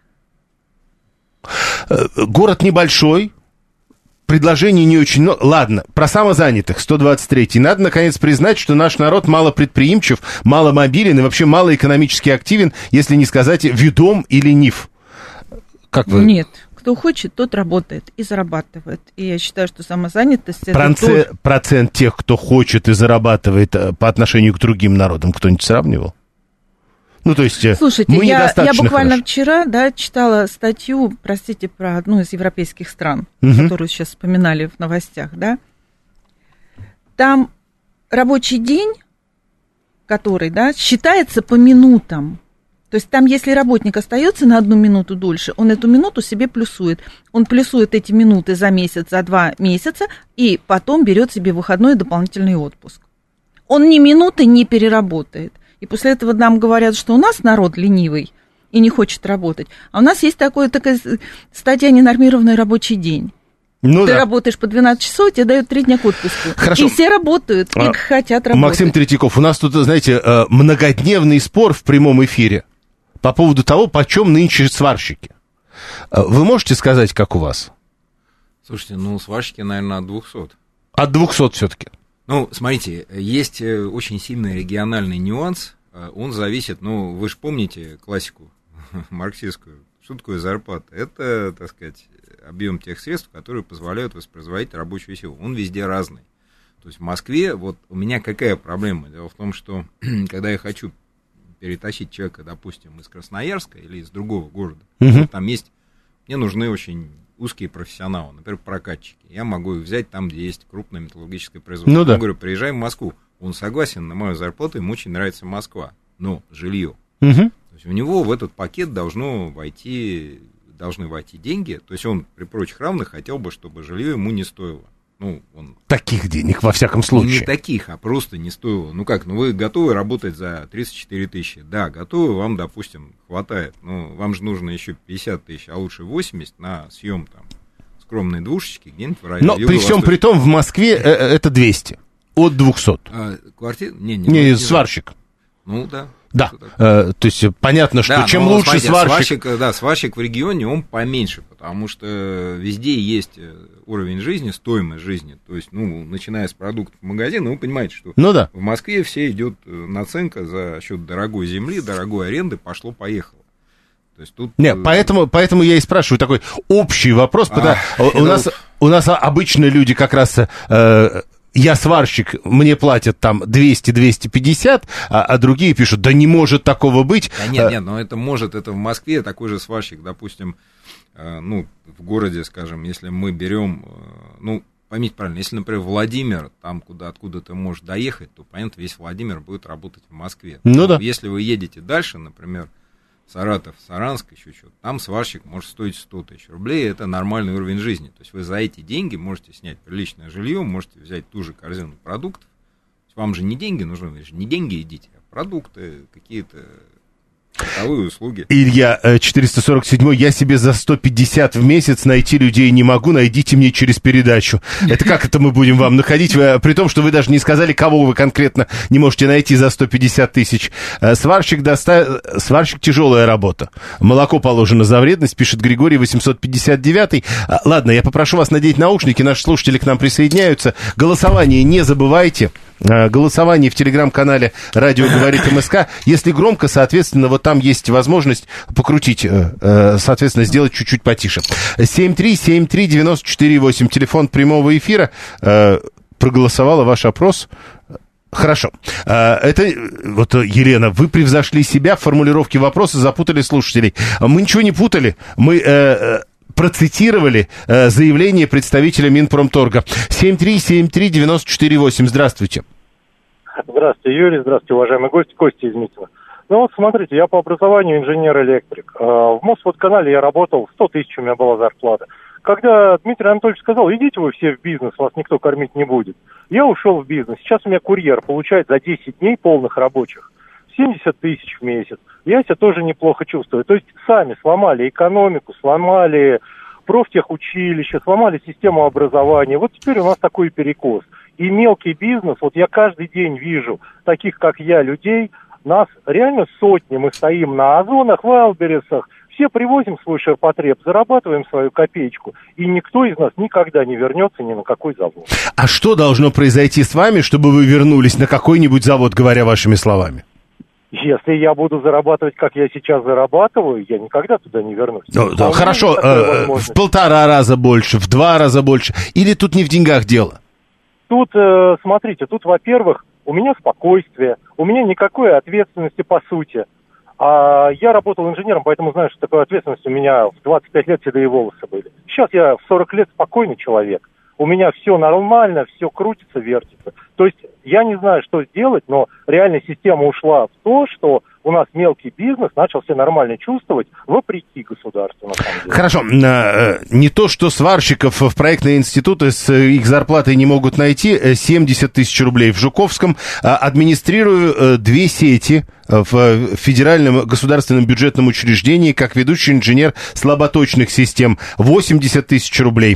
Город небольшой, предложений не очень много. Ладно, про самозанятых, сто двадцать третий. Надо, наконец, признать, что наш народ мало предприимчив, мало мобилен и вообще мало экономически активен, если не сказать ведом и ленив. Как вы? Нет, кто хочет, тот работает и зарабатывает. И я считаю, что самозанятость... Проце... Это тоже... Процент тех, кто хочет и зарабатывает по отношению к другим народам, кто-нибудь сравнивал? Ну, то есть, слушайте, мы я, я буквально хорошо. вчера, да, читала статью, простите, про одну из европейских стран, угу. которую сейчас вспоминали в новостях, да. Там рабочий день, который, да, считается по минутам. То есть там, если работник остается на одну минуту дольше, он эту минуту себе плюсует. Он плюсует эти минуты за месяц, за два месяца, и потом берет себе выходной дополнительный отпуск. Он ни минуты не переработает. И после этого нам говорят, что у нас народ ленивый и не хочет работать. А у нас есть такое, такая статья «Ненормированный рабочий день». Ну, Ты да. работаешь по двенадцать часов, тебе дают три дня к отпуску. Хорошо. И все работают, и а, хотят работать. Максим Третьяков, у нас тут, знаете, многодневный спор в прямом эфире по поводу того, почем нынче сварщики. Вы можете сказать, как у вас? Слушайте, ну, сварщики, наверное, от двухсот. От двухсот все-таки. Ну, смотрите, есть очень сильный региональный нюанс. Он зависит, ну, вы же помните классику марксистскую. Что такое зарплата? Это, так сказать, объем тех средств, которые позволяют воспроизводить рабочую силу. Он везде разный. То есть в Москве, вот у меня какая проблема? Дело в том, что когда я хочу перетащить человека, допустим, из Красноярска или из другого города, uh-huh. вот там есть, мне нужны очень узкие профессионалы, например, прокатчики. Я могу их взять там, где есть крупное металлургическое производство. Ну, да. Я говорю, приезжай в Москву. Он согласен на мою зарплату, ему очень нравится Москва, но жилье. Uh-huh. То есть у него в этот пакет должно войти, должны войти деньги. То есть он при прочих равных хотел бы, чтобы жилье ему не стоило. Ну, он... Таких денег, во всяком случае. Не таких, а просто не стоило. Ну как, ну вы готовы работать за тридцать четыре тысячи? Да, готовы, вам, допустим, хватает. Ну, вам же нужно еще пятьдесят тысяч, а лучше восемьдесят на съем там скромной двушечки где-нибудь в районе. Но при всем при том в Москве это двести, от двухсот. А, квартира? Не, не, не, не сварщик. Ну, да. Да, э, то есть понятно, что да, чем но, лучше смотрите, сварщик... сварщик... Да, сварщик в регионе, он поменьше, потому что везде есть уровень жизни, стоимость жизни. То есть, ну, начиная с продуктов магазина, вы понимаете, что ну, да. в Москве все идет наценка за счет дорогой земли, дорогой аренды, пошло-поехало. То есть тут... Нет, поэтому, поэтому я и спрашиваю такой общий вопрос, а, потому у, нас, у нас обычные люди как раз... Э, я сварщик, мне платят там двести - двести пятьдесят, а, а другие пишут, да не может такого быть. Да нет, нет, но это может, это в Москве такой же сварщик, допустим, э, ну, в городе, скажем, если мы берем, э, ну, поймите правильно, если, например, Владимир, там, куда, откуда ты можешь доехать, то, понятно, весь Владимир будет работать в Москве. Ну, да. Если вы едете дальше, например, Саратов, Саранск, еще что-то, там сварщик может стоить сто тысяч рублей, это нормальный уровень жизни. То есть вы за эти деньги можете снять приличное жилье, можете взять ту же корзину продуктов. Вам же не деньги нужны, вы же не деньги едите, а продукты, какие-то бытовые услуги. Илья, четыреста сорок семь, я себе за сто пятьдесят в месяц найти людей не могу, найдите мне через передачу. Это как это мы будем вам находить, при том, что вы даже не сказали, кого вы конкретно не можете найти за сто пятьдесят тысяч. Сварщик, доста... Сварщик тяжелая работа. Молоко положено за вредность, пишет Григорий, восемьсот пятьдесят девять. Ладно, я попрошу вас надеть наушники, наши слушатели к нам присоединяются. Голосование не забывайте. Голосование в телеграм-канале «Радио говорит МСК». Если громко, соответственно, вот там есть возможность покрутить, соответственно, сделать чуть-чуть потише. семь три семь три девять четыре восемь, телефон прямого эфира. Проголосовала ваш опрос. Хорошо. Это, вот, Елена, вы превзошли себя в формулировке вопроса, запутали слушателей. Мы ничего не путали. Мы... процитировали э, заявление представителя Минпромторга. семь три семь три девять четыре восемь. Здравствуйте. Здравствуйте, Юрий. Здравствуйте, уважаемый гость. Костя из Митина. Ну вот, смотрите, я по образованию инженер-электрик. Э, в Мосводканале я работал, сто тысяч у меня была зарплата. Когда Дмитрий Анатольевич сказал, идите вы все в бизнес, вас никто кормить не будет, я ушел в бизнес. Сейчас у меня курьер получает за десять дней полных рабочих семьдесят тысяч в месяц. Я себя тоже неплохо чувствую. То есть сами сломали экономику, сломали профтехучилище, сломали систему образования. Вот теперь у нас такой перекос. И мелкий бизнес, вот я каждый день вижу таких, как я, людей, нас реально сотни. Мы стоим на Озонах, Вайлдберрисах, все привозим свой ширпотреб, зарабатываем свою копеечку, и никто из нас никогда не вернется ни на какой завод. А что должно произойти с вами, чтобы вы вернулись на какой-нибудь завод, говоря вашими словами? Если я буду зарабатывать, как я сейчас зарабатываю, я никогда туда не вернусь. Ну, да, хорошо, э, в полтора раза больше, в два раза больше. Или тут не в деньгах дело? Тут, э, смотрите, тут, во-первых, у меня спокойствие, у меня никакой ответственности по сути. А я работал инженером, поэтому знаю, что такое ответственность. У меня в двадцать пять лет седые волосы были. Сейчас я в сорок лет спокойный человек. У меня все нормально, все крутится, вертится. То есть я не знаю, что сделать, но реально система ушла в то, что у нас мелкий бизнес начал себя нормально чувствовать, вопреки государству, на самом деле. Хорошо. Не то, что сварщиков в проектные институты с их зарплатой не могут найти, семьдесят тысяч рублей в Жуковском. Администрирую две сети в федеральном государственном бюджетном учреждении как ведущий инженер слаботочных систем. восемьдесят тысяч рублей.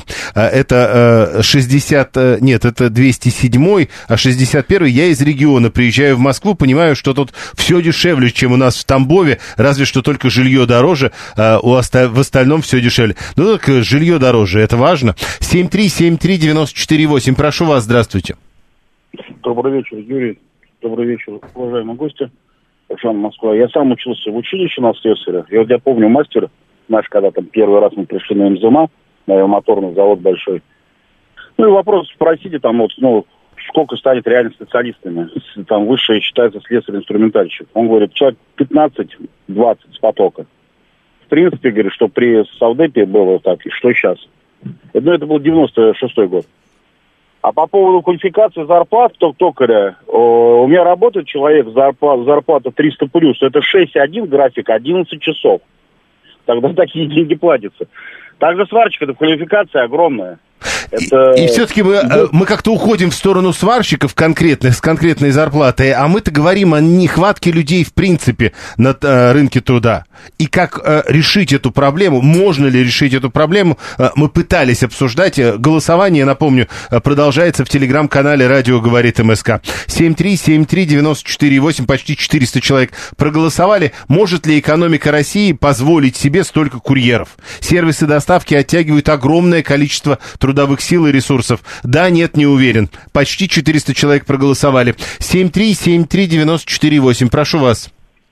Это шестьдесят... Нет, это двести семь, а шестьдесят один. Я из региона приезжаю в Москву, понимаю, что тут все дешевле, чем у нас в Тамбове, разве что только жилье дороже, а у оста... в остальном все дешевле. Ну так жилье дороже, это важно. семь три семь три девять четыре восемь. Прошу вас, здравствуйте. Добрый вечер, Юрий. Добрый вечер, уважаемые гости. Оксана, Москва. Я сам учился в училище на слесаря. И вот я помню мастер наш, когда там первый раз мы пришли на МЗМА, на моторный завод большой. Ну и вопрос, спросите там вот, ну, сколько станет реально специалистами. Там высшее считается слесарь-инструментальщик. Он говорит, человек пятнадцать-двадцать с потока. В принципе, говорит, что при Совдепе было так, и что сейчас. Ну, это был девяносто шестой год. А по поводу квалификации зарплат токаря, у меня работает человек, зарплата, зарплата триста плюс, это шесть один график, одиннадцать часов. Тогда такие деньги платятся. Также сварщик, это квалификация огромная. Это... И, и все-таки мы, мы как-то уходим в сторону сварщиков конкретных, с конкретной зарплатой, а мы-то говорим о нехватке людей в принципе на э, рынке труда. И как э, решить эту проблему, можно ли решить эту проблему, э, мы пытались обсуждать. Голосование, напомню, продолжается в телеграм-канале «Радио говорит МСК». семь три семь три девяносто четыре восемь, почти четыреста человек проголосовали. Может ли экономика России позволить себе столько курьеров? Сервисы доставки оттягивают огромное количество трудовых сил и ресурсов. Да, нет, не уверен. Почти четыреста человек проголосовали. семь три семь три девяносто четыре восемь. Прошу вас.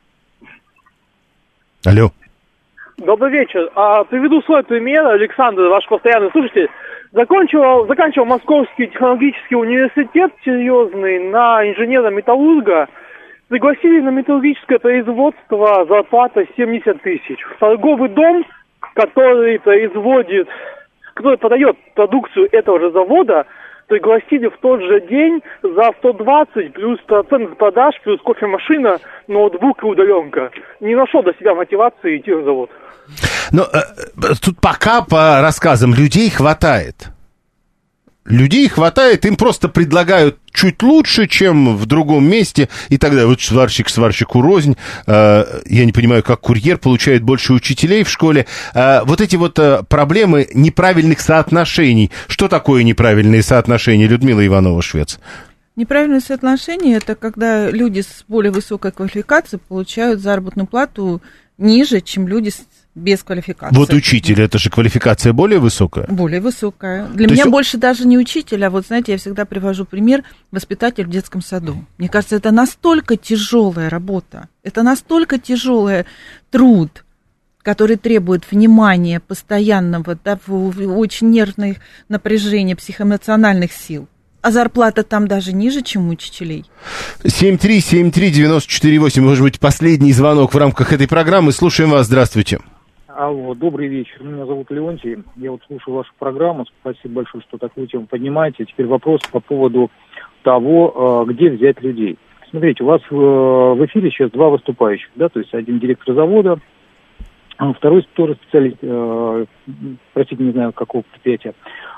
Алло. Добрый вечер. А, приведу свой пример. Александр, ваш постоянный слушатель, закончил, заканчивал Московский технологический университет серьезный на инженера-металлурга. Пригласили на металлургическое производство, зарплата семьдесят тысяч. Торговый дом, который производит, который продает продукцию этого же завода, пригласили в тот же день за сто двадцать плюс процент продаж, плюс кофемашина, ноутбук и удаленка. Не нашел для себя мотивации идти на завод. Но э, тут пока по рассказам людей хватает. Людей хватает, им просто предлагают чуть лучше, чем в другом месте, и тогда вот сварщик сварщику рознь, э, я не понимаю, как курьер получает больше учителей в школе. Э, вот эти вот э, проблемы неправильных соотношений. Что такое неправильные соотношения, Людмила Иванова-Швец? Неправильное соотношение – это когда люди с более высокой квалификацией получают заработную плату ниже, чем люди с без квалификации. Вот учитель, это же квалификация более высокая? Более высокая. Для То меня есть... больше даже не учитель, а вот, знаете, я всегда привожу пример воспитатель в детском саду. Мне кажется, это настолько тяжелая работа, это настолько тяжелый труд, который требует внимания постоянного, да, очень нервных напряжений, психоэмоциональных сил. А зарплата там даже ниже, чем у учителей. семь три семь три девяносто четыре восемь, может быть, последний звонок в рамках этой программы. Слушаем вас, здравствуйте. Алло, добрый вечер. Меня зовут Леонтий. Я вот слушаю вашу программу. Спасибо большое, что такую тему поднимаете. Теперь вопрос по поводу того, где взять людей. Смотрите, у вас в эфире сейчас два выступающих, да, то есть один директор завода, а второй тоже специалист, простите, не знаю, какого предприятия.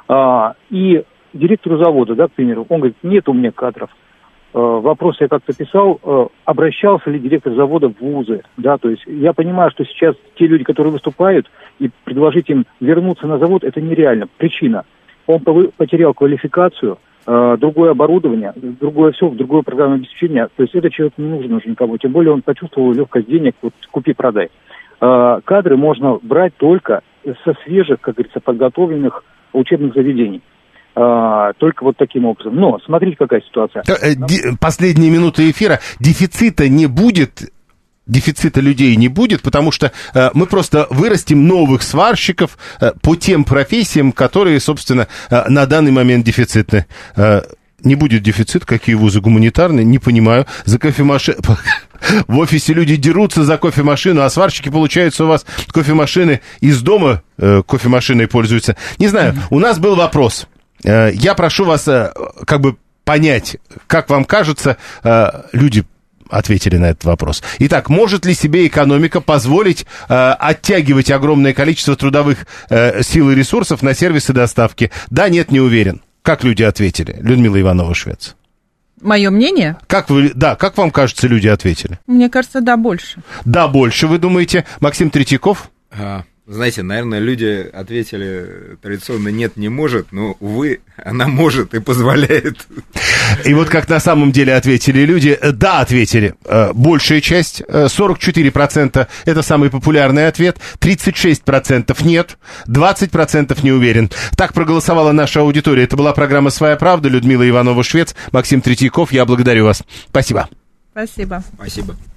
И директору завода, да, к примеру, он говорит, нет у меня кадров. Вопрос я как-то писал, обращался ли директор завода в вузы, да, то есть я понимаю, что сейчас те люди, которые выступают, и предложить им вернуться на завод, это нереально. Причина, он потерял квалификацию, другое оборудование, другое все, другое программное обеспечение, то есть этот человек не нужен уже никому, тем более он почувствовал легкость денег, вот купи-продай. Кадры можно брать только со свежих, как говорится, подготовленных учебных заведений. А, только вот таким образом. Но смотрите, какая ситуация. Последние минуты эфира. Дефицита не будет, дефицита людей не будет, потому что э, мы просто вырастим новых сварщиков э, по тем профессиям, которые, собственно, э, на данный момент дефицитны. Э, не будет дефицит, какие вузы гуманитарные, не понимаю. За кофемашину... В офисе люди дерутся за кофемашину, а сварщики, получается, у вас кофемашины из дома э, кофемашиной пользуются. Не знаю, у нас был вопрос. Я прошу вас как бы понять, как вам кажется, люди ответили на этот вопрос. Итак, может ли себе экономика позволить оттягивать огромное количество трудовых сил и ресурсов на сервисы доставки? Да, нет, не уверен. Как люди ответили? Людмила Иванова-Швец. Мое мнение? Как вы, да, как вам кажется, люди ответили? Мне кажется, да, больше. Да, больше, вы думаете. Максим Третьяков? А. Знаете, наверное, люди ответили традиционно «нет, не может», но, увы, она может и позволяет. И вот как на самом деле ответили люди, да, ответили большая часть, сорок четыре процента это самый популярный ответ, тридцать шесть процентов нет, двадцать процентов не уверен. Так проголосовала наша аудитория. Это была программа «Своя правда». Людмила Иванова-Швец, Максим Третьяков, я благодарю вас. Спасибо. Спасибо. Спасибо.